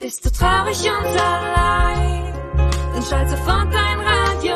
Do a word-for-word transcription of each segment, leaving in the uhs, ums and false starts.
Bist du traurig und allein, dann schalt sofort dein Radio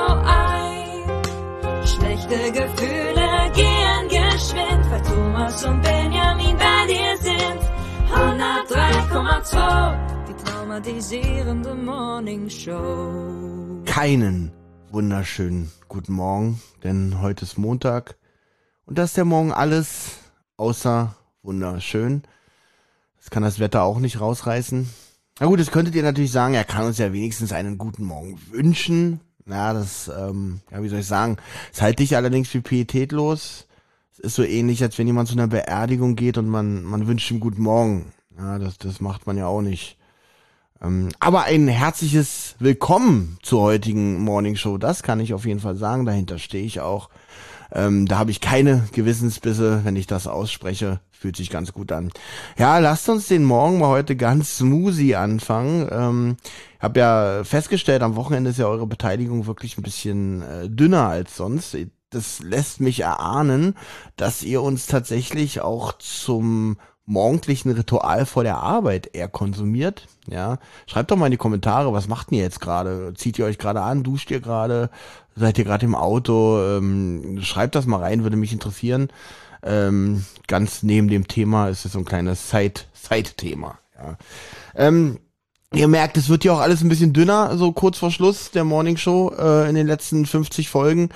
ein. Schlechte Gefühle gehen geschwind, weil Thomas und Benjamin bei dir sind. hundertdrei Komma zwei, die traumatisierende Morning Show. Keinen wunderschönen guten Morgen, denn heute ist Montag und das ist der Morgen alles außer wunderschön. Das kann das Wetter auch nicht rausreißen. Na gut, das könntet ihr natürlich sagen, er kann uns ja wenigstens einen guten Morgen wünschen. Ja, das, ähm, ja, wie soll ich sagen, das halte ich allerdings für pietätlos. Es ist so ähnlich, als wenn jemand zu einer Beerdigung geht und man, man wünscht ihm guten Morgen. Ja, das, das macht man ja auch nicht. Ähm, aber ein herzliches Willkommen zur heutigen Morning Show, das kann ich auf jeden Fall sagen, dahinter stehe ich auch. Ähm, da habe ich keine Gewissensbisse, wenn ich das ausspreche, fühlt sich ganz gut an. Ja, lasst uns den Morgen mal heute ganz smoothie anfangen. Ähm, ich habe ja festgestellt, am Wochenende ist ja eure Beteiligung wirklich ein bisschen äh, dünner als sonst. Das lässt mich erahnen, dass ihr uns tatsächlich auch zum morgendlichen Ritual vor der Arbeit eher konsumiert. Ja, schreibt doch mal in die Kommentare, was macht ihr jetzt gerade? Zieht ihr euch gerade an? Duscht ihr gerade? Seid ihr gerade im Auto? Ähm, schreibt das mal rein, würde mich interessieren. Ähm, ganz neben dem Thema ist es so ein kleines Side, Side-Thema. Ja. Ähm, ihr merkt, es wird ja auch alles ein bisschen dünner, so kurz vor Schluss der Morning Show äh, in den letzten fünfzig Folgen.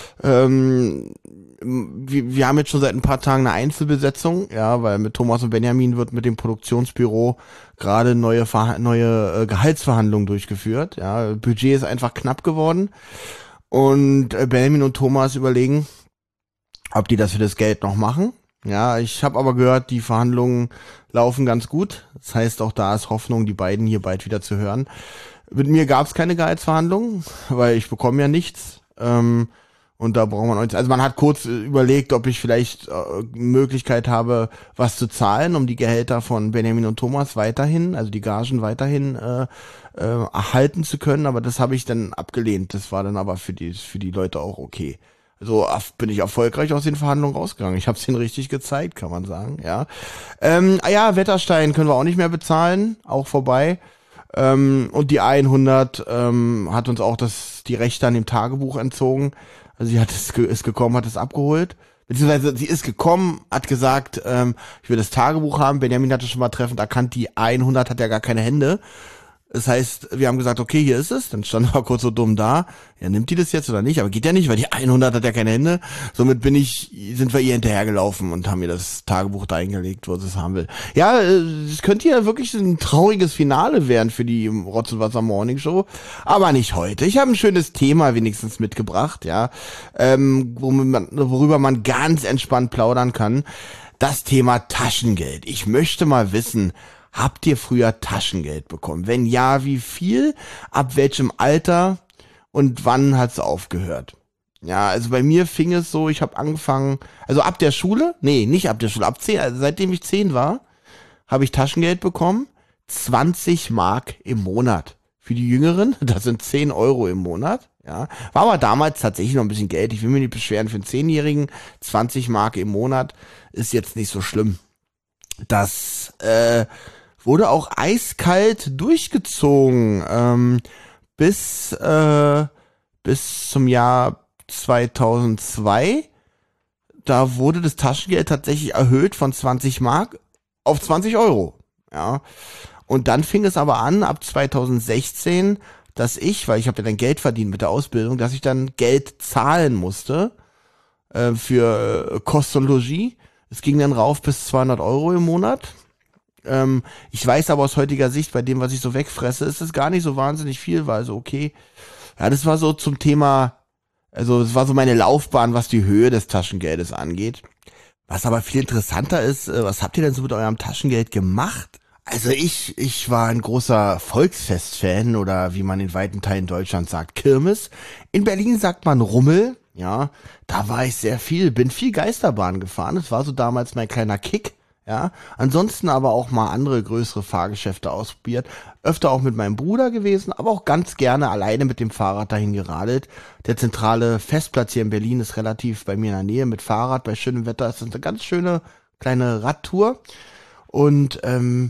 Ähm, wir, wir haben jetzt schon seit ein paar Tagen eine Einzelbesetzung, ja, weil mit Thomas und Benjamin wird mit dem Produktionsbüro gerade neue Verha- neue äh, Gehaltsverhandlungen durchgeführt. Ja, Budget ist einfach knapp geworden und äh, Benjamin und Thomas überlegen, ob die das für das Geld noch machen. Ja, ich habe aber gehört, die Verhandlungen laufen ganz gut. Das heißt, auch da ist Hoffnung, die beiden hier bald wieder zu hören. Mit mir gab es keine Gehaltsverhandlungen, weil ich bekomme ja nichts. Ähm, Und da braucht man auch nichts. Also man hat kurz überlegt, ob ich vielleicht äh, Möglichkeit habe, was zu zahlen, um die Gehälter von Benjamin und Thomas weiterhin, also die Gagen weiterhin äh, äh, erhalten zu können. Aber das habe ich dann abgelehnt. Das war dann aber für die für die Leute auch okay. So also bin ich erfolgreich aus den Verhandlungen rausgegangen. Ich habe es denen richtig gezeigt, kann man sagen. Ja, ähm, ah ja, Wetterstein können wir auch nicht mehr bezahlen, auch vorbei. Ähm, und die hundert ähm, hat uns auch das die Rechte an dem Tagebuch entzogen. Also sie hat es ge- ist gekommen, hat es abgeholt. Beziehungsweise sie ist gekommen, hat gesagt, ähm, ich will das Tagebuch haben. Benjamin hatte schon mal treffend erkannt, die hundert hat ja gar keine Hände. Das heißt, wir haben gesagt, okay, hier ist es. Dann stand er kurz so dumm da. Ja, nimmt die das jetzt oder nicht? Aber geht ja nicht, weil die hundert hat ja keine Hände. Somit bin ich, sind wir ihr hinterhergelaufen und haben ihr das Tagebuch da eingelegt, wo sie es haben will. Ja, es könnte ja wirklich ein trauriges Finale werden für die Rotz und Wasser Morning Show. Aber nicht heute. Ich habe ein schönes Thema wenigstens mitgebracht, ja, ähm, worüber man, worüber man ganz entspannt plaudern kann. Das Thema Taschengeld. Ich möchte mal wissen, habt ihr früher Taschengeld bekommen? Wenn ja, wie viel? Ab welchem Alter? Und wann hat's aufgehört? Ja, also bei mir fing es so, ich habe angefangen, also ab der Schule, nee, nicht ab der Schule, ab zehn, also seitdem ich zehn war, habe ich Taschengeld bekommen, zwanzig Mark im Monat. Für die Jüngeren, das sind zehn Euro im Monat, ja. War aber damals tatsächlich noch ein bisschen Geld, ich will mich nicht beschweren, für einen Zehnjährigen, zwanzig Mark im Monat ist jetzt nicht so schlimm. Das, äh, wurde auch eiskalt durchgezogen, ähm, bis, äh, bis zum Jahr zweitausendzwei. Da wurde das Taschengeld tatsächlich erhöht von zwanzig Mark auf zwanzig Euro, ja. Und dann fing es aber an, ab zweitausendsechzehn, dass ich, weil ich habe ja dann Geld verdient mit der Ausbildung, dass ich dann Geld zahlen musste, äh, für äh, Kost und Logis. Es ging dann rauf bis zweihundert Euro im Monat. Ähm, ich weiß aber aus heutiger Sicht, bei dem, was ich so wegfresse, ist es gar nicht so wahnsinnig viel, war also okay. Ja, das war so zum Thema, also es war so meine Laufbahn, was die Höhe des Taschengeldes angeht. Was aber viel interessanter ist, äh, was habt ihr denn so mit eurem Taschengeld gemacht? Also ich, ich war ein großer Volksfest-Fan oder wie man in weiten Teilen Deutschlands sagt, Kirmes. In Berlin sagt man Rummel, ja, da war ich sehr viel, bin viel Geisterbahn gefahren, das war so damals mein kleiner Kick. Ja, ansonsten aber auch mal andere größere Fahrgeschäfte ausprobiert. Öfter auch mit meinem Bruder gewesen, aber auch ganz gerne alleine mit dem Fahrrad dahin geradelt. Der zentrale Festplatz hier in Berlin ist relativ bei mir in der Nähe mit Fahrrad. Bei schönem Wetter ist das eine ganz schöne kleine Radtour. Und ähm,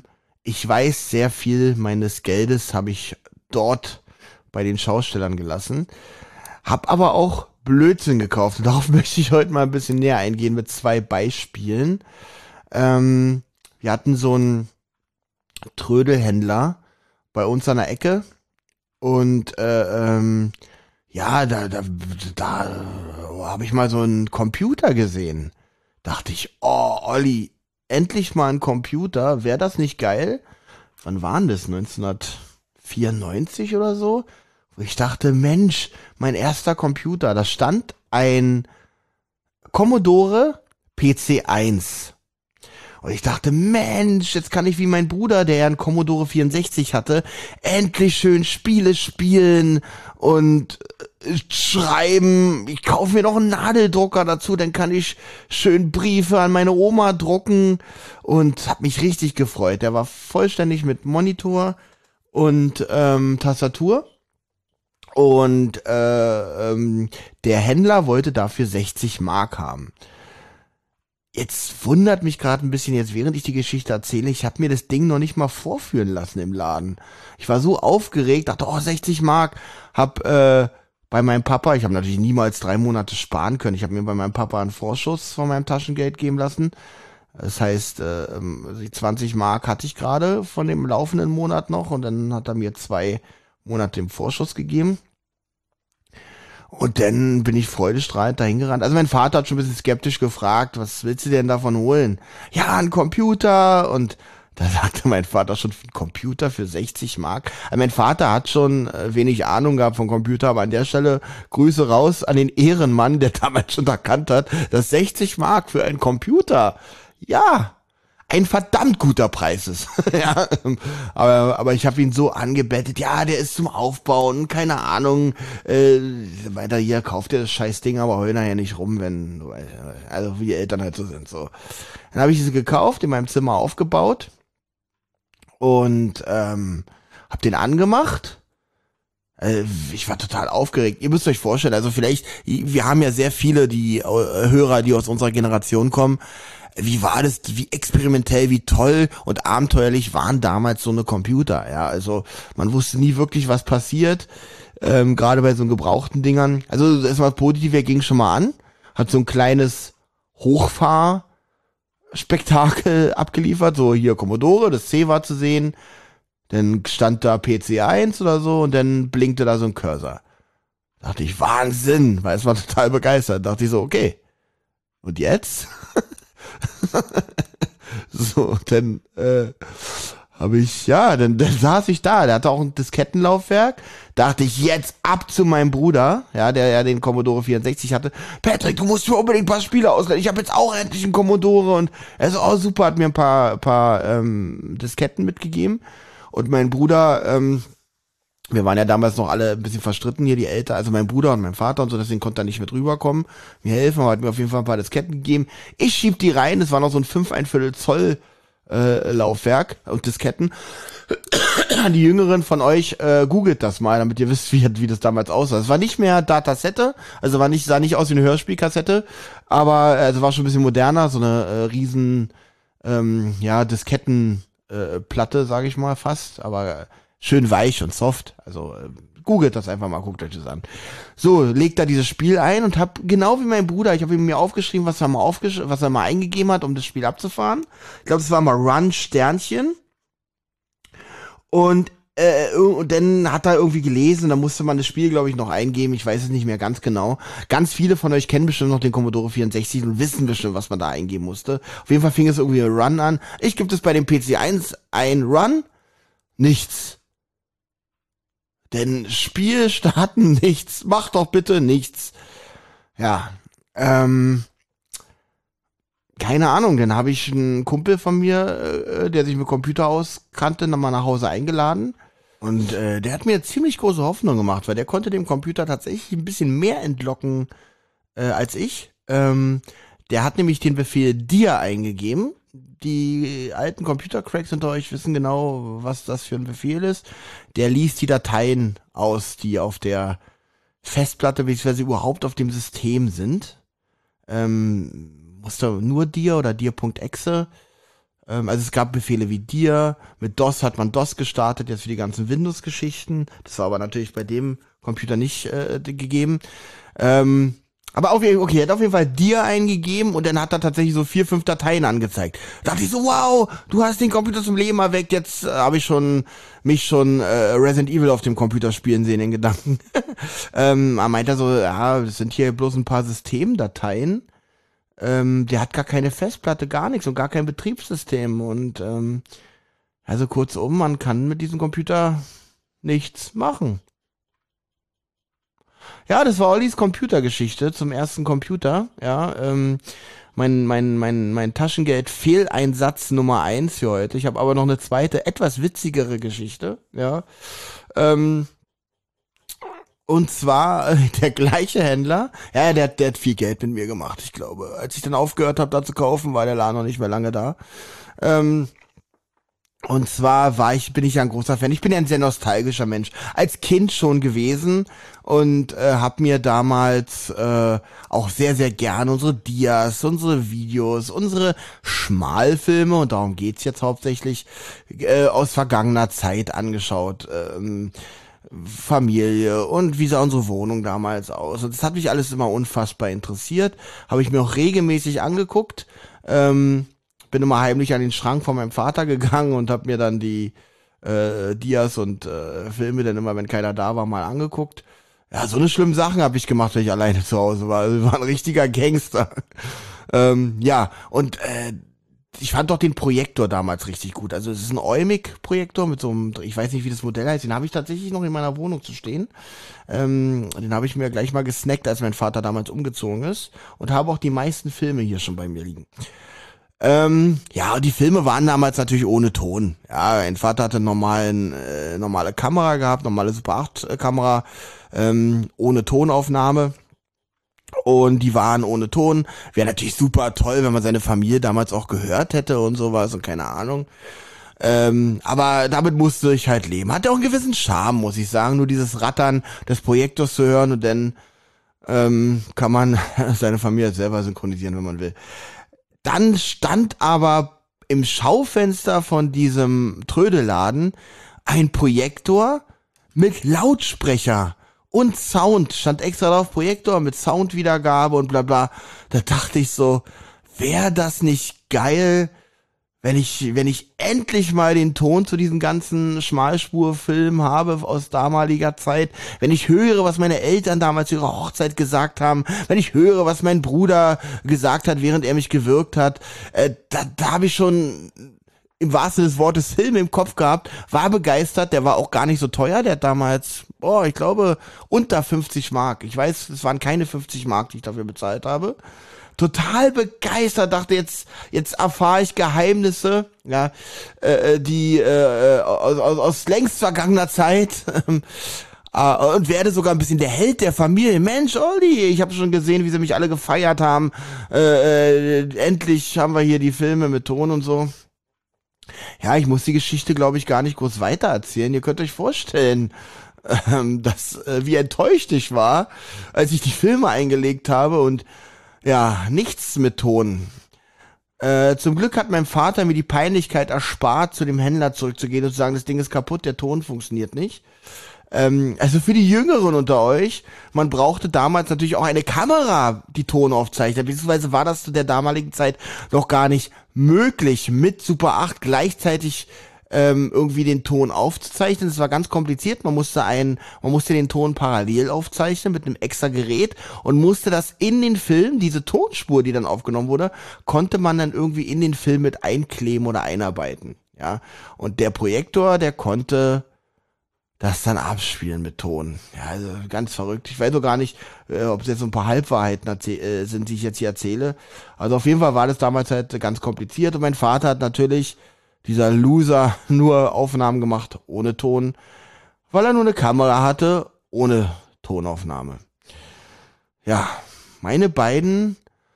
ich weiß, sehr viel meines Geldes habe ich dort bei den Schaustellern gelassen. Hab aber auch Blödsinn gekauft. Und darauf möchte ich heute mal ein bisschen näher eingehen mit zwei Beispielen. Ähm, wir hatten so einen Trödelhändler bei uns an der Ecke. Und äh, ähm, ja, da, da, da habe ich mal so einen Computer gesehen. Dachte ich, oh, Olli, endlich mal ein Computer. Wäre das nicht geil? Wann waren das? neunzehnhundertvierundneunzig oder so? Wo ich dachte, Mensch, mein erster Computer. Da stand ein Commodore P C eins. Und ich dachte, Mensch, jetzt kann ich wie mein Bruder, der ja einen Commodore vierundsechzig hatte, endlich schön Spiele spielen und schreiben. Ich kaufe mir noch einen Nadeldrucker dazu, dann kann ich schön Briefe an meine Oma drucken und habe mich richtig gefreut. Der war vollständig mit Monitor und ähm, Tastatur. Und äh, ähm, der Händler wollte dafür sechzig Mark haben. Jetzt wundert mich gerade ein bisschen, jetzt während ich die Geschichte erzähle, ich habe mir das Ding noch nicht mal vorführen lassen im Laden. Ich war so aufgeregt, dachte, oh, sechzig Mark. Hab äh, bei meinem Papa, ich habe natürlich niemals drei Monate sparen können, ich habe mir bei meinem Papa einen Vorschuss von meinem Taschengeld geben lassen. Das heißt, äh, die zwanzig Mark hatte ich gerade von dem laufenden Monat noch und dann hat er mir zwei Monate im Vorschuss gegeben. Und dann bin ich freudestrahlend dahin gerannt. Also mein Vater hat schon ein bisschen skeptisch gefragt, was willst du denn davon holen? Ja, ein Computer. Und da sagte mein Vater schon, ein Computer für sechzig Mark. Also mein Vater hat schon wenig Ahnung gehabt von Computer, aber an der Stelle Grüße raus an den Ehrenmann, der damals schon erkannt hat, dass sechzig Mark für einen Computer, ja, ein verdammt guter Preis ist. Ja, aber, aber ich habe ihn so angebettet, ja, der ist zum Aufbauen, keine Ahnung, äh, weiter hier, kauft ihr das scheiß Ding, aber heul nachher nicht rum, wenn, also wie die Eltern halt so sind, so. Dann habe ich sie gekauft, in meinem Zimmer aufgebaut und ähm, hab den angemacht. Äh, ich war total aufgeregt. Ihr müsst euch vorstellen, also vielleicht, wir haben ja sehr viele, die äh, Hörer, die aus unserer Generation kommen. Wie war das, wie experimentell, wie toll und abenteuerlich waren damals so eine Computer, ja, also man wusste nie wirklich, was passiert, ähm, gerade bei so gebrauchten Dingern, also erstmal positiv, er ging schon mal an, hat so ein kleines Hochfahrspektakel abgeliefert, so hier Commodore, das C war zu sehen, dann stand da P C eins oder so und dann blinkte da so ein Cursor. Dachte ich, Wahnsinn, weil es war total begeistert, dachte ich so, okay, und jetzt? So, dann äh, habe ich, ja, dann, dann saß ich da, der hatte auch ein Diskettenlaufwerk, dachte ich, jetzt ab zu meinem Bruder, ja, der ja den Commodore vierundsechzig hatte, Patrick, du musst mir unbedingt ein paar Spiele ausleihen, ich habe jetzt auch endlich einen Commodore und er so, oh super, hat mir ein paar, paar ähm, Disketten mitgegeben und mein Bruder, ähm, wir waren ja damals noch alle ein bisschen verstritten hier, die Eltern, also mein Bruder und mein Vater und so, deswegen konnte er nicht mit rüberkommen, mir helfen, aber hat mir auf jeden Fall ein paar Disketten gegeben. Ich schieb die rein, das war noch so ein fünf ein Viertel Zoll äh, Laufwerk und Disketten. Die Jüngeren von euch, äh, googelt das mal, damit ihr wisst, wie, wie das damals aussah. Es war nicht mehr Datasette, also war nicht, sah nicht aus wie eine Hörspielkassette, aber also war schon ein bisschen moderner, so eine äh, riesen, ähm, ja, Diskettenplatte, äh, Platte, sag ich mal fast, aber schön weich und soft. Also äh, googelt das einfach mal, guckt euch das an. So, legt da dieses Spiel ein und hab genau wie mein Bruder, ich habe ihm mir aufgeschrieben, was er mal aufgesch was er mal eingegeben hat, um das Spiel abzufahren. Ich glaube, das war mal Run Sternchen. Und äh, und dann hat er irgendwie gelesen, da musste man das Spiel, glaube ich, noch eingeben. Ich weiß es nicht mehr ganz genau. Ganz viele von euch kennen bestimmt noch den Commodore vierundsechzig und wissen bestimmt, was man da eingeben musste. Auf jeden Fall fing es irgendwie ein Run an. Ich gebe das bei dem P C eins ein Run. Nichts. Denn Spiel starten, nichts. Mach doch bitte nichts. Ja, ähm, keine Ahnung. Dann habe ich einen Kumpel von mir, äh, der sich mit Computer auskannte, nochmal nach Hause eingeladen. Und äh, der hat mir ziemlich große Hoffnung gemacht, weil der konnte dem Computer tatsächlich ein bisschen mehr entlocken äh, als ich. Ähm, der hat nämlich den Befehl dir eingegeben. Die alten Computercracks unter euch wissen genau, was das für ein Befehl ist. Der liest die Dateien aus, die auf der Festplatte bzw. überhaupt auf dem System sind. Ähm, musste nur dir oder dir.exe Ähm, also es gab Befehle wie dir, mit DOS hat man DOS gestartet, jetzt für die ganzen Windows-Geschichten. Das war aber natürlich bei dem Computer nicht äh, gegeben. Ähm, aber auf, okay, er hat auf jeden Fall dir eingegeben und dann hat er tatsächlich so vier, fünf Dateien angezeigt. Da dachte ich so, wow, du hast den Computer zum Leben erweckt, jetzt äh, habe ich schon mich schon äh, Resident Evil auf dem Computer spielen sehen in Gedanken. ähm, er meinte so, ja, das sind hier bloß ein paar Systemdateien. Ähm, der hat gar keine Festplatte, gar nichts und gar kein Betriebssystem und ähm, also kurzum, man kann mit diesem Computer nichts machen. Ja, das war Ollis Computergeschichte zum ersten Computer. Ja, ähm, mein mein mein mein Taschengeld Fehleinsatz Nummer eins für heute. Ich habe aber noch eine zweite, etwas witzigere Geschichte. Ja, ähm, und zwar äh, der gleiche Händler. Ja, der der hat viel Geld mit mir gemacht. Ich glaube, als ich dann aufgehört habe, da zu kaufen, war der Laden noch nicht mehr lange da. Ähm, Und zwar war ich, bin ich ja ein großer Fan. Ich bin ja ein sehr nostalgischer Mensch. Als Kind schon gewesen und äh, habe mir damals äh, auch sehr, sehr gerne unsere Dias, unsere Videos, unsere Schmalfilme, und darum geht's jetzt hauptsächlich, äh, aus vergangener Zeit angeschaut. Ähm, Familie und wie sah unsere Wohnung damals aus. Und das hat mich alles immer unfassbar interessiert. Habe ich mir auch regelmäßig angeguckt. Ähm, bin immer heimlich an den Schrank von meinem Vater gegangen und habe mir dann die äh, Dias und äh, Filme dann immer, wenn keiner da war, mal angeguckt. Ja, so eine schlimme Sachen habe ich gemacht, wenn ich alleine zu Hause war. Also, ich war ein richtiger Gangster. ähm, ja, und äh, ich fand doch den Projektor damals richtig gut. Also es ist ein Eumig-Projektor mit so einem, ich weiß nicht, wie das Modell heißt, den habe ich tatsächlich noch in meiner Wohnung zu stehen. Ähm, den habe ich mir gleich mal gesnackt, als mein Vater damals umgezogen ist, und habe auch die meisten Filme hier schon bei mir liegen. Ähm, ja, die Filme waren damals natürlich ohne Ton. Ja, mein Vater hatte normalen, äh, normale Kamera gehabt, normale Super acht Kamera, ähm, ohne Tonaufnahme. Und die waren ohne Ton. Wäre natürlich super toll, wenn man seine Familie damals auch gehört hätte und sowas und keine Ahnung. Ähm, aber damit musste ich halt leben. Hatte auch einen gewissen Charme, muss ich sagen. Nur dieses Rattern des Projektors zu hören, und dann ähm, kann man seine Familie selber synchronisieren, wenn man will. Dann stand aber im Schaufenster von diesem Trödelladen ein Projektor mit Lautsprecher und Sound. Stand extra drauf, Projektor mit Soundwiedergabe und bla bla. Da dachte ich so, wäre das nicht geil, wenn ich, wenn ich endlich mal den Ton zu diesem ganzen Schmalspurfilm habe aus damaliger Zeit, wenn ich höre, was meine Eltern damals zu ihrer Hochzeit gesagt haben, wenn ich höre, was mein Bruder gesagt hat, während er mich gewürgt hat, äh, da, da habe ich schon im wahrsten Sinne des Wortes Film im Kopf gehabt, war begeistert, der war auch gar nicht so teuer, der hat damals, oh, ich glaube, unter fünfzig Mark. Ich weiß, es waren keine fünfzig Mark, die ich dafür bezahlt habe. Total begeistert, dachte jetzt, jetzt erfahre ich Geheimnisse, ja, äh, die äh, aus, aus, aus längst vergangener Zeit äh, und werde sogar ein bisschen der Held der Familie. Mensch, Olli, ich habe schon gesehen, wie sie mich alle gefeiert haben. Äh, äh, endlich haben wir hier die Filme mit Ton und so. Ja, ich muss die Geschichte, glaube ich, gar nicht groß weiter erzählen. Ihr könnt euch vorstellen, ähm, dass äh, wie enttäuscht ich war, als ich die Filme eingelegt habe und ja, nichts mit Ton. Äh, zum Glück hat mein Vater mir die Peinlichkeit erspart, zu dem Händler zurückzugehen und zu sagen, das Ding ist kaputt, der Ton funktioniert nicht. Ähm, also für die Jüngeren unter euch, man brauchte damals natürlich auch eine Kamera, die Ton aufzeichnet. Beziehungsweise war das zu der damaligen Zeit noch gar nicht möglich, mit Super acht gleichzeitig ähm, irgendwie den Ton aufzuzeichnen. Das war ganz kompliziert. Man musste einen, man musste den Ton parallel aufzeichnen mit einem extra Gerät und musste das in den Film, diese Tonspur, die dann aufgenommen wurde, konnte man dann irgendwie in den Film mit einkleben oder einarbeiten. Ja, und der Projektor, der konnte das dann abspielen mit Ton. Ja, also ganz verrückt. Ich weiß doch gar nicht, äh, ob es jetzt so ein paar Halbwahrheiten erzäh- äh, sind, die ich jetzt hier erzähle. Also auf jeden Fall war das damals halt ganz kompliziert und mein Vater hat natürlich, dieser Loser, nur Aufnahmen gemacht ohne Ton, weil er nur eine Kamera hatte ohne Tonaufnahme. Ja, meine beiden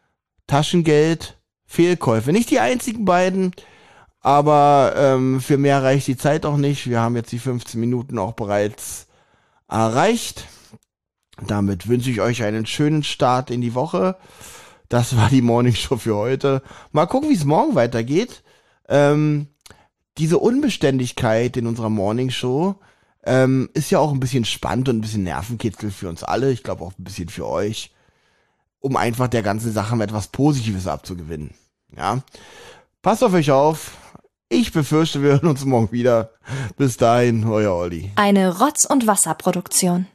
Taschengeld-Fehlkäufe. Nicht die einzigen beiden, aber ähm, für mehr reicht die Zeit auch nicht. Wir haben jetzt die fünfzehn Minuten auch bereits erreicht. Damit wünsche ich euch einen schönen Start in die Woche. Das war die Morning Show für heute. Mal gucken, wie es morgen weitergeht. Ähm, diese Unbeständigkeit in unserer Morningshow ähm, ist ja auch ein bisschen spannend und ein bisschen Nervenkitzel für uns alle. Ich glaube auch ein bisschen für euch, um einfach der ganzen Sache etwas Positives abzugewinnen. Ja, passt auf euch auf. Ich befürchte, wir hören uns morgen wieder. Bis dahin, euer Olli. Eine Rotz- und Wasserproduktion.